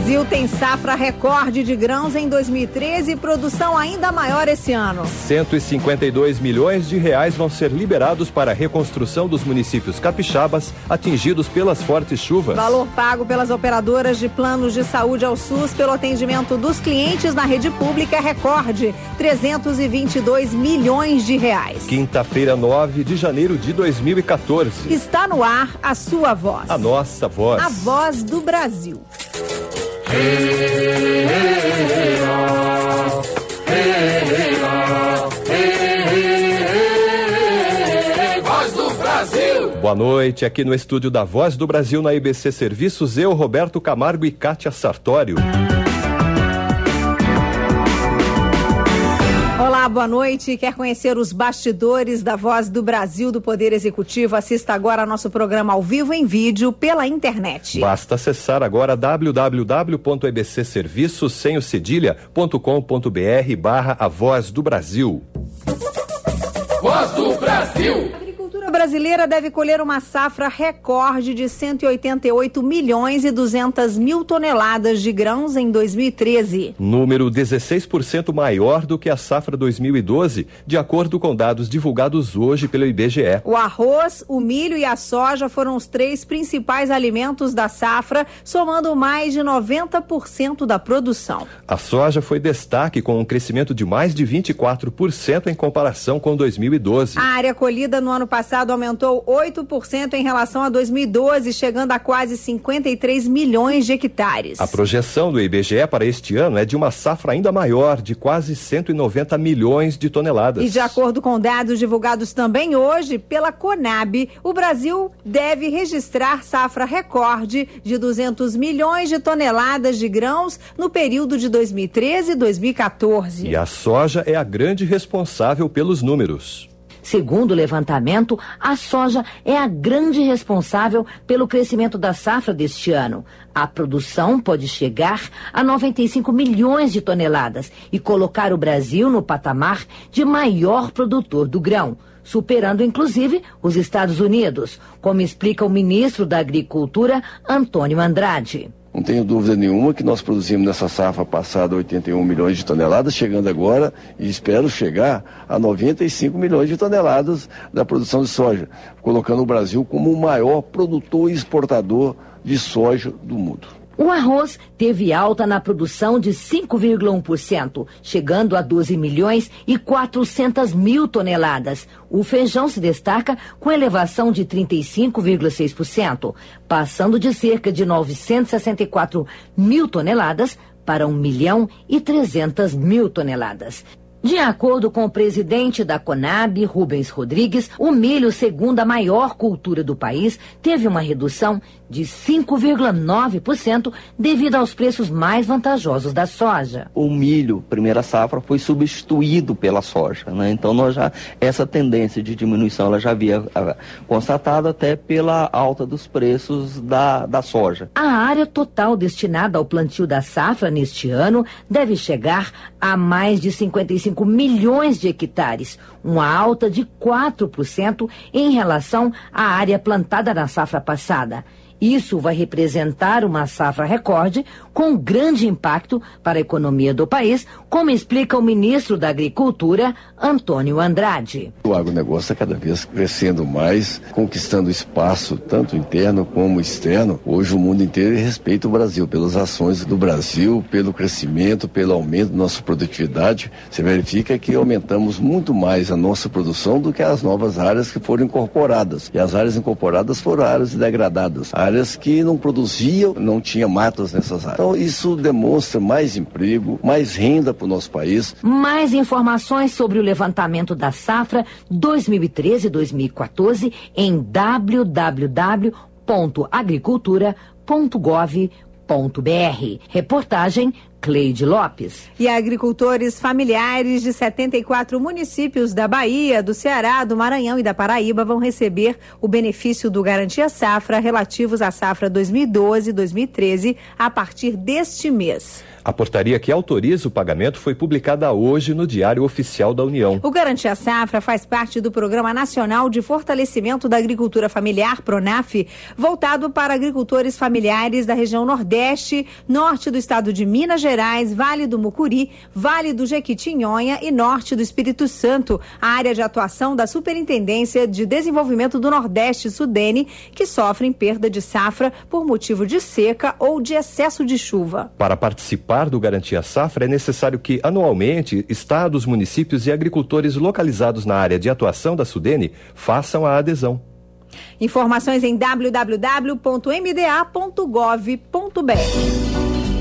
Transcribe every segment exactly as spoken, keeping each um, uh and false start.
Brasil tem safra recorde de grãos em dois mil e treze e produção ainda maior esse ano. cento e cinquenta e dois milhões de reais vão ser liberados para a reconstrução dos municípios capixabas atingidos pelas fortes chuvas. Valor pago pelas operadoras de planos de saúde ao SUS pelo atendimento dos clientes na rede pública é recorde, trezentos e vinte e dois milhões de reais. Quinta-feira, nove de janeiro de dois mil e quatorze. Está no ar a sua voz. A nossa voz. A voz do Brasil. Voz do Brasil. Boa noite, aqui no estúdio da Voz do Brasil na I B C Serviços, eu, Roberto Camargo e Kátia Sartório. Olá, boa noite. Quer conhecer os bastidores da Voz do Brasil do Poder Executivo? Assista agora nosso programa ao vivo em vídeo pela internet. Basta acessar agora w w w ponto e b c serviços sem o cedilha ponto com ponto b r barra a Voz do Brasil. Voz do Brasil. A brasileira deve colher uma safra recorde de cento e oitenta e oito milhões e duzentas mil toneladas de grãos em dois mil e treze. Número dezesseis por cento maior do que a safra dois mil e doze, de acordo com dados divulgados hoje pelo I B G E. O arroz, o milho e a soja foram os três principais alimentos da safra, somando mais de noventa por cento da produção. A soja foi destaque com um crescimento de mais de vinte e quatro por cento em comparação com dois mil e doze. A área colhida no ano passado aumentou oito por cento em relação a dois mil e doze, chegando a quase cinquenta e três milhões de hectares. A projeção do I B G E para este ano é de uma safra ainda maior, de quase cento e noventa milhões de toneladas. E de acordo com dados divulgados também hoje pela Conab, o Brasil deve registrar safra recorde de duzentos milhões de toneladas de grãos no período de dois mil e treze e dois mil e quatorze. E a soja é a grande responsável pelos números. Segundo o levantamento, a soja é a grande responsável pelo crescimento da safra deste ano. A produção pode chegar a noventa e cinco milhões de toneladas e colocar o Brasil no patamar de maior produtor do grão, superando inclusive os Estados Unidos, como explica o ministro da Agricultura, Antônio Andrade. Não tenho dúvida nenhuma que nós produzimos nessa safra passada oitenta e um milhões de toneladas, chegando agora, e espero chegar a noventa e cinco milhões de toneladas da produção de soja, colocando o Brasil como o maior produtor e exportador de soja do mundo. O arroz teve alta na produção de cinco vírgula um por cento, chegando a doze milhões e quatrocentas mil toneladas. O feijão se destaca com elevação de trinta e cinco vírgula seis por cento, passando de cerca de novecentas e sessenta e quatro mil toneladas para um milhão e trezentas mil toneladas. De acordo com o presidente da Conab, Rubens Rodrigues, o milho, segunda maior cultura do país, teve uma redução de cinco vírgula nove por cento devido aos preços mais vantajosos da soja. O milho, primeira safra, foi substituído pela soja, né? Então nós já, essa tendência de diminuição ela já havia a, constatado até pela alta dos preços da, da soja. A área total destinada ao plantio da safra neste ano deve chegar a mais de cinquenta e cinco milhões de hectares, uma alta de quatro por cento em relação à área plantada na safra passada. Isso vai representar uma safra recorde com grande impacto para a economia do país, como explica o ministro da Agricultura, Antônio Andrade. O agronegócio está cada vez crescendo mais, conquistando espaço tanto interno como externo. Hoje o mundo inteiro respeita o Brasil pelas ações do Brasil, pelo crescimento, pelo aumento da nossa produtividade. Você verifica que aumentamos muito mais a nossa produção do que as novas áreas que foram incorporadas. E as áreas incorporadas foram áreas degradadas, áreas que não produziam, não tinha matas nessas áreas. Então isso demonstra mais emprego, mais renda para o nosso país. Mais informações sobre o levantamento da safra dois mil e treze e dois mil e quatorze em w w w ponto agricultura ponto gov ponto b r. Reportagem Cleide Lopes. E agricultores familiares de setenta e quatro municípios da Bahia, do Ceará, do Maranhão e da Paraíba vão receber o benefício do Garantia Safra relativos à safra dois mil e doze e dois mil e treze a partir deste mês. A portaria que autoriza o pagamento foi publicada hoje no Diário Oficial da União. O Garantia Safra faz parte do Programa Nacional de Fortalecimento da Agricultura Familiar, PRONAF, voltado para agricultores familiares da região Nordeste, Norte do estado de Minas Gerais, Vale do Mucuri, Vale do Jequitinhonha e Norte do Espírito Santo, a área de atuação da Superintendência de Desenvolvimento do Nordeste, SUDENE, que sofrem perda de safra por motivo de seca ou de excesso de chuva. Para participar do Garantia Safra, é necessário que, anualmente, estados, municípios e agricultores localizados na área de atuação da SUDENE façam a adesão. Informações em w w w ponto m d a ponto gov ponto b r.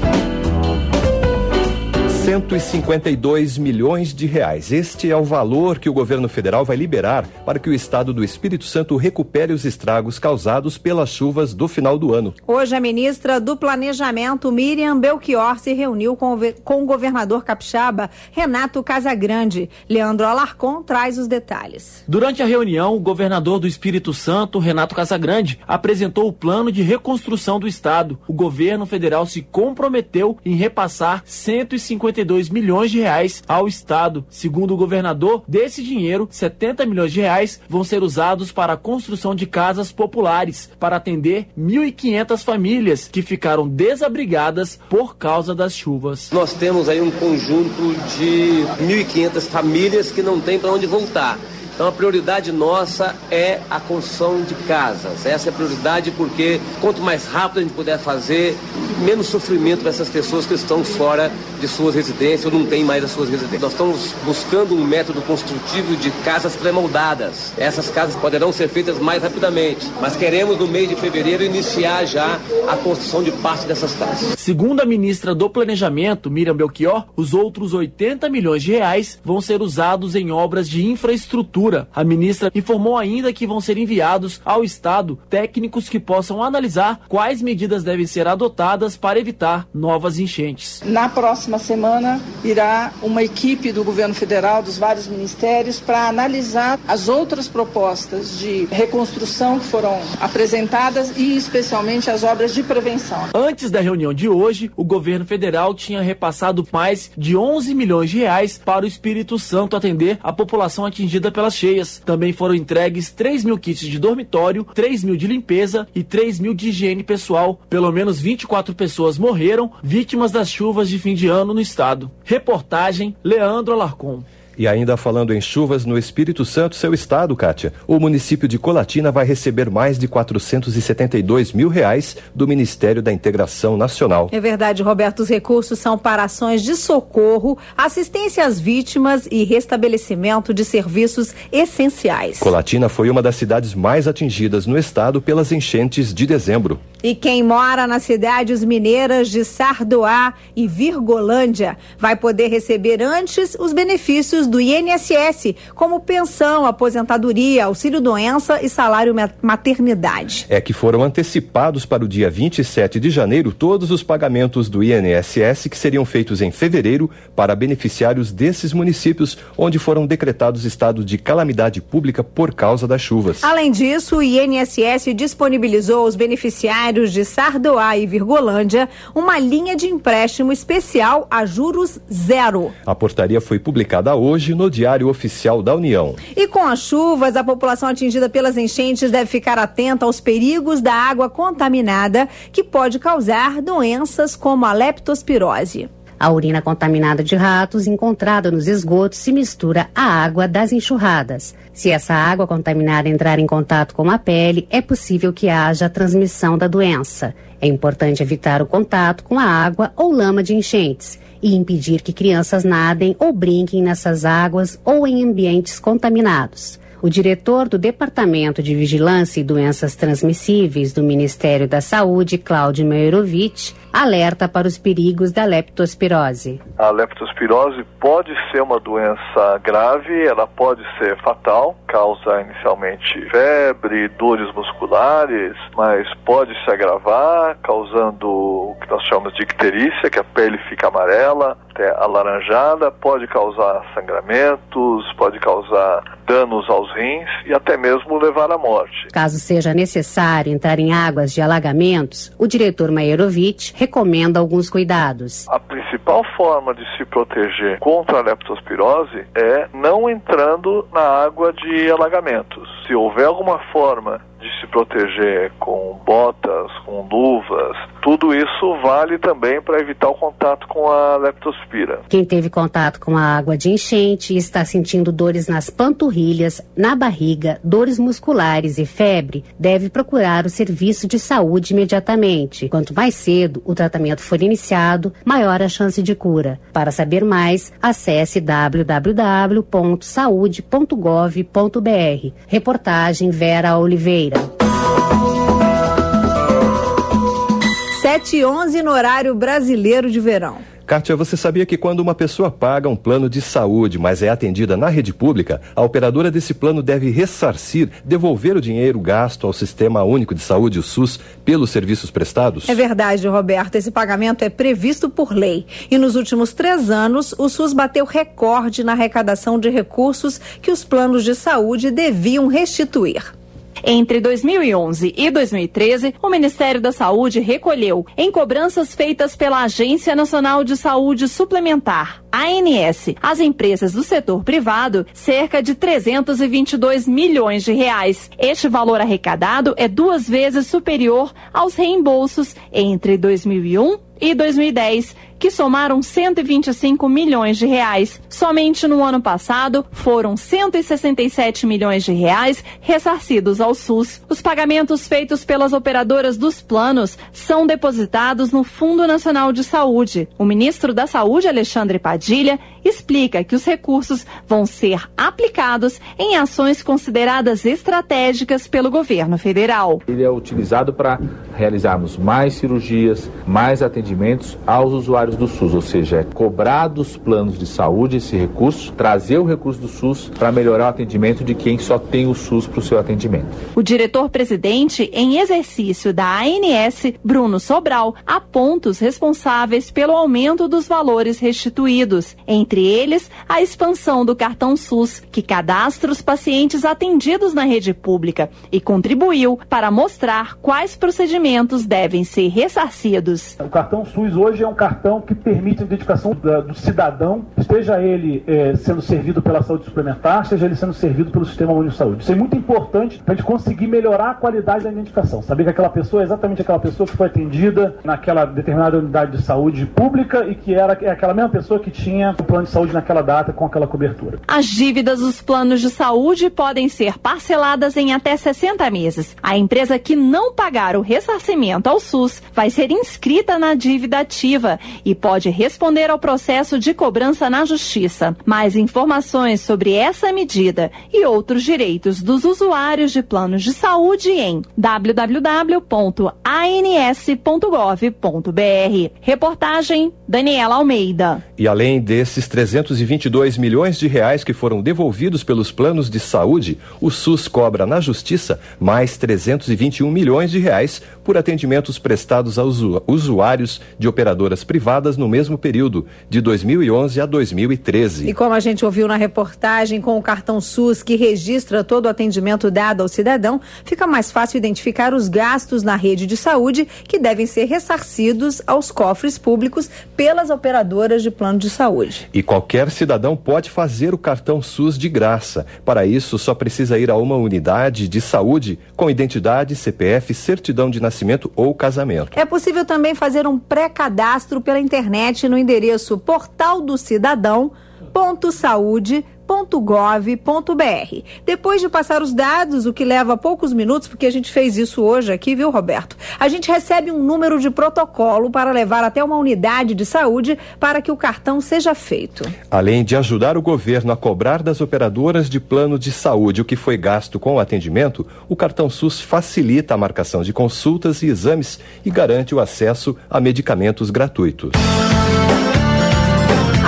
cento e cinquenta e dois milhões de reais. Este é o valor que o governo federal vai liberar para que o estado do Espírito Santo recupere os estragos causados pelas chuvas do final do ano. Hoje, a ministra do Planejamento, Miriam Belchior, se reuniu com o, com o governador capixaba, Renato Casagrande. Leandro Alarcon traz os detalhes. Durante a reunião, o governador do Espírito Santo, Renato Casagrande, apresentou o plano de reconstrução do estado. O governo federal se comprometeu em repassar cento e cinquenta e dois milhões de reais ao estado. Segundo o governador, desse dinheiro, setenta milhões de reais vão ser usados para a construção de casas populares, para atender mil e quinhentas famílias que ficaram desabrigadas por causa das chuvas. Nós temos aí um conjunto de mil e quinhentas famílias que não tem para onde voltar. Então a prioridade nossa é a construção de casas. Essa é a prioridade porque quanto mais rápido a gente puder fazer, menos sofrimento para essas pessoas que estão fora de suas residências ou não têm mais as suas residências. Nós estamos buscando um método construtivo de casas pré-moldadas. Essas casas poderão ser feitas mais rapidamente, mas queremos no mês de fevereiro iniciar já a construção de parte dessas casas. Segundo a ministra do Planejamento, Miriam Belchior, os outros oitenta milhões de reais vão ser usados em obras de infraestrutura. A ministra informou ainda que vão ser enviados ao estado técnicos que possam analisar quais medidas devem ser adotadas para evitar novas enchentes. Na próxima semana irá uma equipe do governo federal, dos vários ministérios, para analisar as outras propostas de reconstrução que foram apresentadas e especialmente as obras de prevenção. Antes da reunião de hoje, o governo federal tinha repassado mais de onze milhões de reais para o Espírito Santo atender a população atingida pelas cheias. Também foram entregues três mil kits de dormitório, três mil de limpeza e três mil de higiene pessoal. Pelo menos vinte e quatro pessoas morreram vítimas das chuvas de fim de ano no estado. Reportagem Leandro Alarcon. E ainda falando em chuvas no Espírito Santo, seu estado, Kátia, o município de Colatina vai receber mais de quatrocentos e setenta e dois mil reais do Ministério da Integração Nacional. É verdade, Roberto, os recursos são para ações de socorro, assistência às vítimas e restabelecimento de serviços essenciais. Colatina foi uma das cidades mais atingidas no estado pelas enchentes de dezembro. E quem mora nas cidades mineiras de Sardoá e Virgolândia vai poder receber antes os benefícios do I N S S, como pensão, aposentadoria, auxílio-doença e salário maternidade. É que foram antecipados para o dia vinte e sete de janeiro todos os pagamentos do I N S S que seriam feitos em fevereiro para beneficiários desses municípios onde foram decretados estados de calamidade pública por causa das chuvas. Além disso, o I N S S disponibilizou aos beneficiários de Sardoá e Virgolândia uma linha de empréstimo especial a juros zero. A portaria foi publicada hoje no Diário Oficial da União. E com as chuvas, a população atingida pelas enchentes deve ficar atenta aos perigos da água contaminada, que pode causar doenças como a leptospirose. A urina contaminada de ratos encontrada nos esgotos se mistura à água das enxurradas. Se essa água contaminada entrar em contato com a pele, é possível que haja a transmissão da doença. É importante evitar o contato com a água ou lama de enchentes e impedir que crianças nadem ou brinquem nessas águas ou em ambientes contaminados. O diretor do Departamento de Vigilância e Doenças Transmissíveis do Ministério da Saúde, Cláudio Meirovitch, alerta para os perigos da leptospirose. A leptospirose pode ser uma doença grave, ela pode ser fatal, causa inicialmente febre, dores musculares, mas pode se agravar, causando o que nós chamamos de icterícia, que a pele fica amarela, até alaranjada, pode causar sangramentos, pode causar danos aos rins e até mesmo levar à morte. Caso seja necessário entrar em águas de alagamentos, o diretor Meirovitch recomenda alguns cuidados. A princípio principal forma de se proteger contra a leptospirose é não entrando na água de alagamentos. Se houver alguma forma de se proteger com botas, com luvas, tudo isso vale também para evitar o contato com a leptospira. Quem teve contato com a água de enchente e está sentindo dores nas panturrilhas, na barriga, dores musculares e febre, deve procurar o serviço de saúde imediatamente. Quanto mais cedo o tratamento for iniciado, maior a chance de cura. Para saber mais, acesse w w w ponto saúde ponto gov ponto b r. Reportagem Vera Oliveira. sete e onze no horário brasileiro de verão. Kátia, você sabia que quando uma pessoa paga um plano de saúde, mas é atendida na rede pública, a operadora desse plano deve ressarcir, devolver o dinheiro gasto ao Sistema Único de Saúde, o SUS, pelos serviços prestados? É verdade, Roberto. Esse pagamento é previsto por lei. E nos últimos três anos, o SUS bateu recorde na arrecadação de recursos que os planos de saúde deviam restituir. Entre dois mil e onze e dois mil e treze, o Ministério da Saúde recolheu, em cobranças feitas pela Agência Nacional de Saúde Suplementar, A N S, as empresas do setor privado, cerca de trezentos e vinte e dois milhões de reais. Este valor arrecadado é duas vezes superior aos reembolsos entre dois mil e um e dois mil e dez, que somaram cento e vinte e cinco milhões de reais. Somente no ano passado foram cento e sessenta e sete milhões de reais ressarcidos ao SUS. Os pagamentos feitos pelas operadoras dos planos são depositados no Fundo Nacional de Saúde. O ministro da Saúde, Alexandre Padilha, explica que os recursos vão ser aplicados em ações consideradas estratégicas pelo governo federal. Ele é utilizado para realizarmos mais cirurgias, mais atendimentos aos usuários do SUS, ou seja, é cobrar dos planos de saúde esse recurso, trazer o recurso do SUS para melhorar o atendimento de quem só tem o SUS para o seu atendimento. O diretor-presidente em exercício da A N S, Bruno Sobral, aponta os responsáveis pelo aumento dos valores restituídos, entre eles a expansão do cartão SUS, que cadastra os pacientes atendidos na rede pública e contribuiu para mostrar quais procedimentos devem ser ressarcidos. O cartão SUS hoje é um cartão que permite a identificação da, do cidadão, esteja ele é, sendo servido pela saúde suplementar, seja ele sendo servido pelo Sistema Único de Saúde. Isso é muito importante para a gente conseguir melhorar a qualidade da identificação. Saber que aquela pessoa é exatamente aquela pessoa que foi atendida naquela determinada unidade de saúde pública e que era é aquela mesma pessoa que tinha o plano de saúde naquela data com aquela cobertura. As dívidas dos planos de saúde podem ser parceladas em até sessenta meses. A empresa que não pagar o ressarcimento ao SUS vai ser inscrita na dívida ativa e pode responder ao processo de cobrança na Justiça. Mais informações sobre essa medida e outros direitos dos usuários de planos de saúde em w w w ponto a n s ponto gov ponto b r. Reportagem Daniela Almeida. E além desses trezentos e vinte e dois milhões de reais que foram devolvidos pelos planos de saúde, o SUS cobra na Justiça mais trezentos e vinte e um milhões de reais por atendimentos prestados aos usuários de operadoras privadas no mesmo período, de dois mil e onze a dois mil e treze. E como a gente ouviu na reportagem, com o cartão SUS que registra todo o atendimento dado ao cidadão, fica mais fácil identificar os gastos na rede de saúde que devem ser ressarcidos aos cofres públicos pelas operadoras de plano de saúde. E qualquer cidadão pode fazer o cartão SUS de graça. Para isso, só precisa ir a uma unidade de saúde com identidade, C P F, certidão de nascimento ou casamento. É possível também fazer um pré-cadastro pela internet no endereço portal do cidadão ponto saúde ponto gov ponto b r. Depois de passar os dados, o que leva poucos minutos, porque a gente fez isso hoje aqui, viu, Roberto? A gente recebe um número de protocolo para levar até uma unidade de saúde para que o cartão seja feito. Além de ajudar o governo a cobrar das operadoras de plano de saúde o que foi gasto com o atendimento, o cartão SUS facilita a marcação de consultas e exames e garante o acesso a medicamentos gratuitos.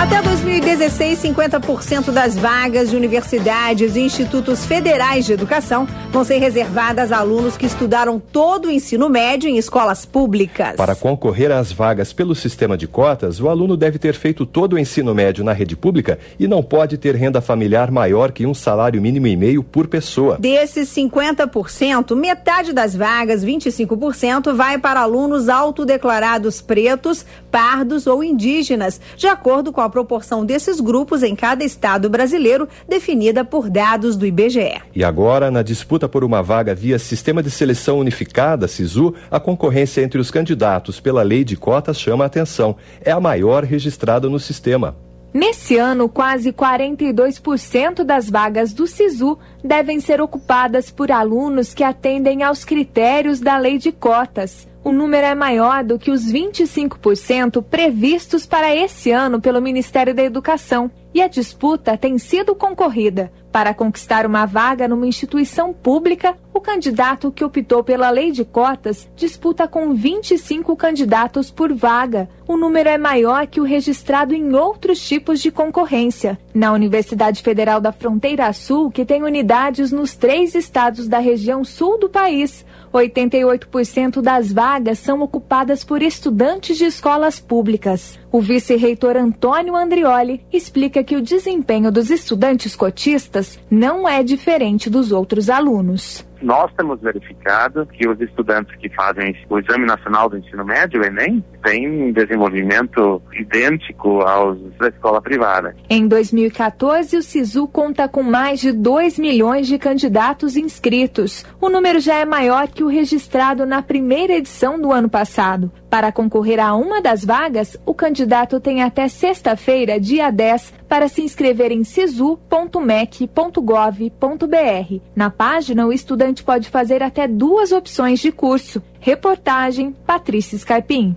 Até dois mil e dezesseis, cinquenta por cento das vagas de universidades e institutos federais de educação vão ser reservadas a alunos que estudaram todo o ensino médio em escolas públicas. Para concorrer às vagas pelo sistema de cotas, o aluno deve ter feito todo o ensino médio na rede pública e não pode ter renda familiar maior que um salário mínimo e meio por pessoa. Desses cinquenta por cento, metade das vagas, vinte e cinco por cento, vai para alunos autodeclarados pretos, pardos ou indígenas, de acordo com a proporção desses grupos em cada estado brasileiro, definida por dados do I B G E. E agora, na disputa por uma vaga via Sistema de Seleção Unificada, SISU, a concorrência entre os candidatos pela lei de cotas chama a atenção. É a maior registrada no sistema. Nesse ano, quase quarenta e dois por cento das vagas do SISU devem ser ocupadas por alunos que atendem aos critérios da lei de cotas. O número é maior do que os vinte e cinco por cento previstos para esse ano pelo Ministério da Educação. E a disputa tem sido concorrida. Para conquistar uma vaga numa instituição pública, o candidato que optou pela lei de cotas disputa com vinte e cinco candidatos por vaga. O número é maior que o registrado em outros tipos de concorrência. Na Universidade Federal da Fronteira Sul, que tem unidades nos três estados da região sul do país, oitenta e oito por cento das vagas são ocupadas por estudantes de escolas públicas. O vice-reitor Antônio Andrioli explica que o desempenho dos estudantes cotistas não é diferente dos outros alunos. Nós temos verificado que os estudantes que fazem o Exame Nacional do Ensino Médio, o Enem, têm um desenvolvimento idêntico aos da escola privada. Em dois mil e quatorze, o SISU conta com mais de dois milhões de candidatos inscritos. O número já é maior que o registrado na primeira edição do ano passado. Para concorrer a uma das vagas, o candidato tem até sexta-feira, dia dez, para se inscrever em sisu ponto mec ponto gov ponto br. Na página, o estudante pode fazer até duas opções de curso. Reportagem Patrícia Scarpim.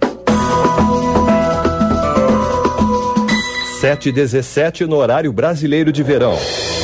sete e dezessete no horário brasileiro de verão.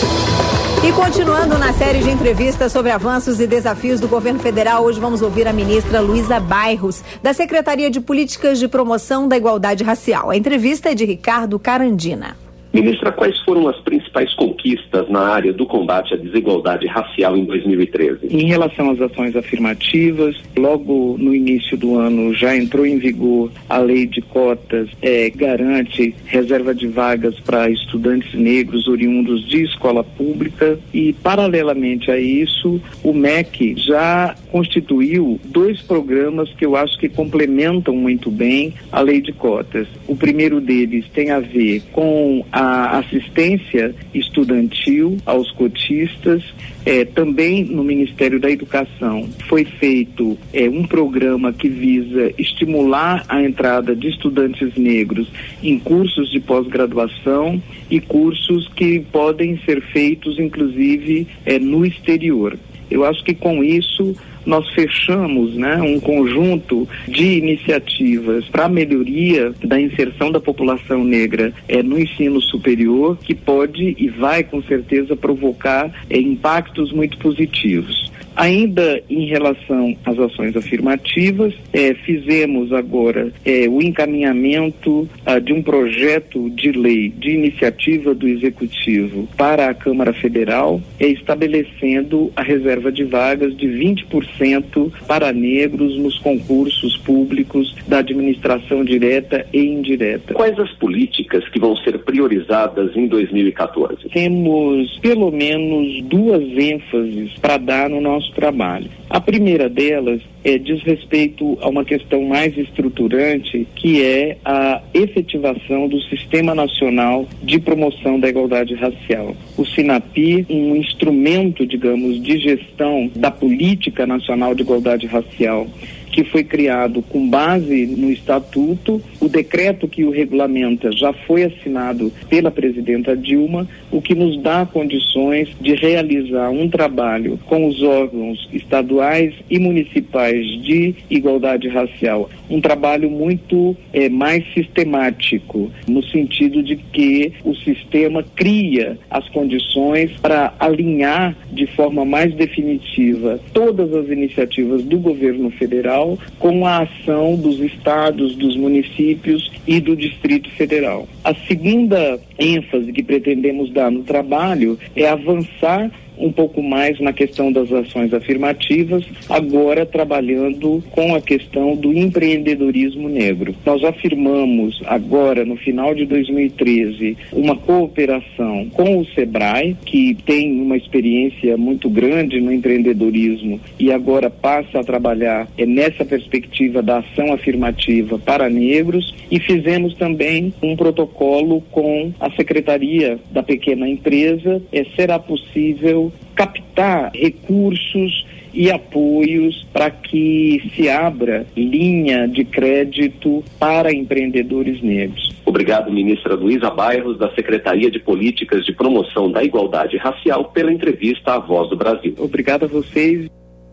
E continuando na série de entrevistas sobre avanços e desafios do governo federal, hoje vamos ouvir a ministra Luísa Bairros, da Secretaria de Políticas de Promoção da Igualdade Racial. A entrevista é de Ricardo Carandina. Ministra, quais foram as principais conquistas na área do combate à desigualdade racial em dois mil e treze? Em relação às ações afirmativas, logo no início do ano já entrou em vigor a lei de cotas, é, garante reserva de vagas para estudantes negros oriundos de escola pública e, paralelamente a isso, o M E C já constituiu dois programas que eu acho que complementam muito bem a lei de cotas. O primeiro deles tem a ver com a a assistência estudantil aos cotistas. É, também no Ministério da Educação foi feito é, um programa que visa estimular a entrada de estudantes negros em cursos de pós-graduação e cursos que podem ser feitos inclusive é, no exterior. Eu acho que com isso nós fechamos, né, um conjunto de iniciativas para a melhoria da inserção da população negra é, no ensino superior, que pode e vai com certeza provocar é, impactos muito positivos. Ainda em relação às ações afirmativas, eh, fizemos agora eh, o encaminhamento ah, de um projeto de lei de iniciativa do Executivo para a Câmara Federal, eh, estabelecendo a reserva de vagas de vinte por cento para negros nos concursos públicos da administração direta e indireta. Quais as políticas que vão ser priorizadas em dois mil e quatorze? Temos pelo menos duas ênfases para dar no nosso trabalho. A primeira delas é, diz respeito a uma questão mais estruturante, que é a efetivação do Sistema Nacional de Promoção da Igualdade Racial. O SINAPI, um instrumento, digamos, de gestão da Política Nacional de Igualdade Racial, que foi criado com base no Estatuto. O decreto que o regulamenta já foi assinado pela presidenta Dilma, o que nos dá condições de realizar um trabalho com os órgãos estaduais e municipais de igualdade racial. Um trabalho muito é, mais sistemático, no sentido de que o sistema cria as condições condições para alinhar de forma mais definitiva todas as iniciativas do governo federal com a ação dos estados, dos municípios e do Distrito Federal. A segunda ênfase que pretendemos dar no trabalho é avançar um pouco mais na questão das ações afirmativas, agora trabalhando com a questão do empreendedorismo negro. Nós afirmamos agora, no final de dois mil e treze, uma cooperação com o SEBRAE, que tem uma experiência muito grande no empreendedorismo e agora passa a trabalhar é, nessa perspectiva da ação afirmativa para negros, e fizemos também um protocolo com a Secretaria da Pequena Empresa. É, será possível captar recursos e apoios para que se abra linha de crédito para empreendedores negros. Obrigado, ministra Luísa Bairros, da Secretaria de Políticas de Promoção da Igualdade Racial, pela entrevista à Voz do Brasil. Obrigado a vocês.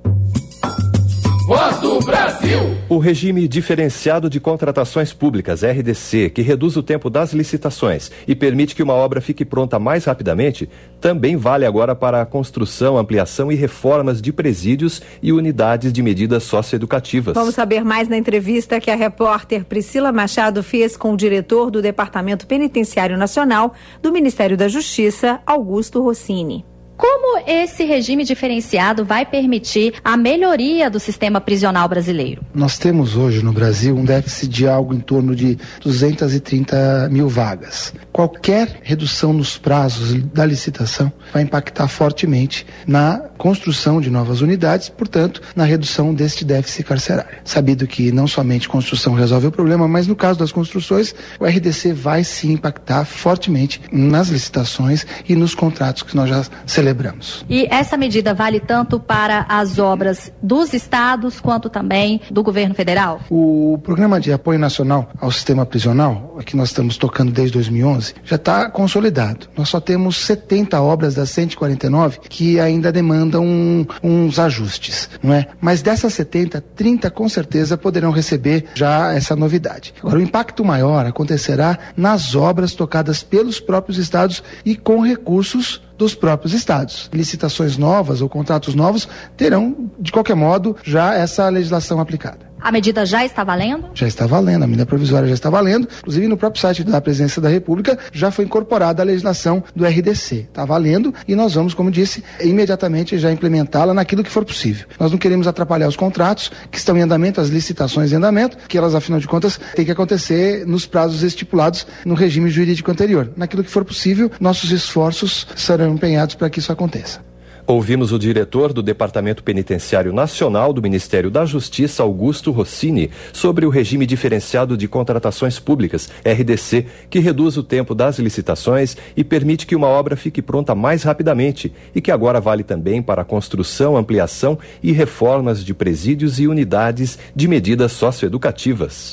Voz do Brasil. O regime diferenciado de contratações públicas, R D C, que reduz o tempo das licitações e permite que uma obra fique pronta mais rapidamente, também vale agora para a construção, ampliação e reformas de presídios e unidades de medidas socioeducativas. Vamos saber mais na entrevista que a repórter Priscila Machado fez com o diretor do Departamento Penitenciário Nacional do Ministério da Justiça, Augusto Rossini. Como esse regime diferenciado vai permitir a melhoria do sistema prisional brasileiro? Nós temos hoje no Brasil um déficit de algo em torno de duzentas e trinta mil vagas. Qualquer redução nos prazos da licitação vai impactar fortemente na construção de novas unidades, portanto, na redução deste déficit carcerário. Sabido que não somente construção resolve o problema, mas no caso das construções, o R D C vai sim impactar fortemente nas licitações e nos contratos que nós já celebramos. Celebramos. E essa medida vale tanto para as obras dos estados quanto também do governo federal? O Programa de Apoio Nacional ao Sistema Prisional, que nós estamos tocando desde dois mil e onze, já está consolidado. Nós só temos setenta obras das cento e quarenta e nove que ainda demandam um, uns ajustes, não é? Mas dessas setenta, trinta com certeza poderão receber já essa novidade. Agora, o impacto maior acontecerá nas obras tocadas pelos próprios estados e com recursos dos próprios estados. Licitações novas ou contratos novos terão, de qualquer modo, já essa legislação aplicada. A medida já está valendo? Já está valendo, a medida provisória já está valendo. Inclusive, no próprio site da Presidência da República já foi incorporada a legislação do R D C. Está valendo e nós vamos, como disse, imediatamente já implementá-la naquilo que for possível. Nós não queremos atrapalhar os contratos que estão em andamento, as licitações em andamento, que elas, afinal de contas, têm que acontecer nos prazos estipulados no regime jurídico anterior. Naquilo que for possível, nossos esforços serão empenhados para que isso aconteça. Ouvimos o diretor do Departamento Penitenciário Nacional do Ministério da Justiça, Augusto Rossini, sobre o regime diferenciado de contratações públicas, R D C, que reduz o tempo das licitações e permite que uma obra fique pronta mais rapidamente e que agora vale também para a construção, ampliação e reformas de presídios e unidades de medidas socioeducativas.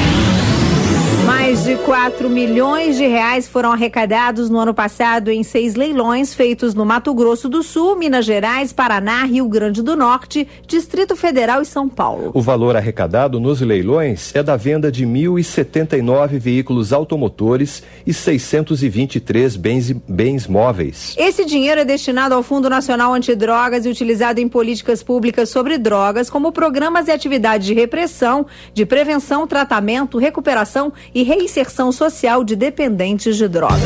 Mais de quatro milhões de reais foram arrecadados no ano passado em seis leilões feitos no Mato Grosso do Sul, Minas Gerais, Paraná, Rio Grande do Norte, Distrito Federal e São Paulo. O valor arrecadado nos leilões é da venda de mil e setenta e nove veículos automotores e seiscentos e vinte e três bens, bens móveis. Esse dinheiro é destinado ao Fundo Nacional Antidrogas e utilizado em políticas públicas sobre drogas, como programas e atividades de repressão, de prevenção, tratamento, recuperação e reinserção social de dependentes de drogas.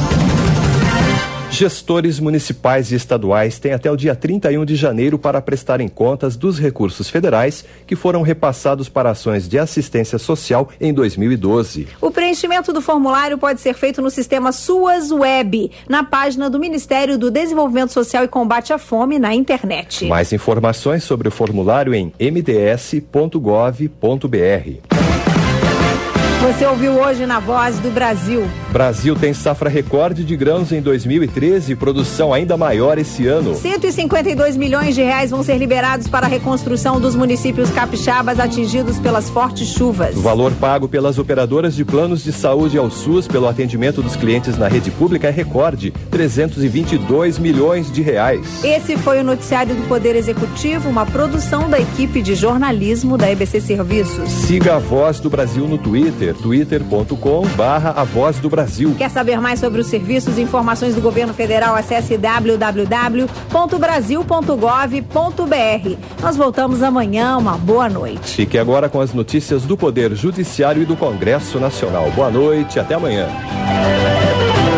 Gestores municipais e estaduais têm até o dia trinta e um de janeiro para prestarem contas dos recursos federais que foram repassados para ações de assistência social em dois mil e doze. O preenchimento do formulário pode ser feito no sistema SUAS Web, na página do Ministério do Desenvolvimento Social e Combate à Fome, na internet. Mais informações sobre o formulário em m d s ponto gov ponto b r. Você ouviu hoje na Voz do Brasil. Brasil tem safra recorde de grãos em dois mil e treze e produção ainda maior esse ano. cento e cinquenta e dois milhões de reais vão ser liberados para a reconstrução dos municípios capixabas atingidos pelas fortes chuvas. O valor pago pelas operadoras de planos de saúde ao SUS pelo atendimento dos clientes na rede pública é recorde, trezentos e vinte e dois milhões de reais. Esse foi o noticiário do Poder Executivo, uma produção da equipe de jornalismo da E B C Serviços. Siga a Voz do Brasil no Twitter. twitter ponto com barra a voz do Brasil. Brasil. Quer saber mais sobre os serviços e informações do governo federal? Acesse w w w ponto brasil ponto gov ponto b r. Nós voltamos amanhã. Uma boa noite. Fique agora com as notícias do Poder Judiciário e do Congresso Nacional. Boa noite, até amanhã.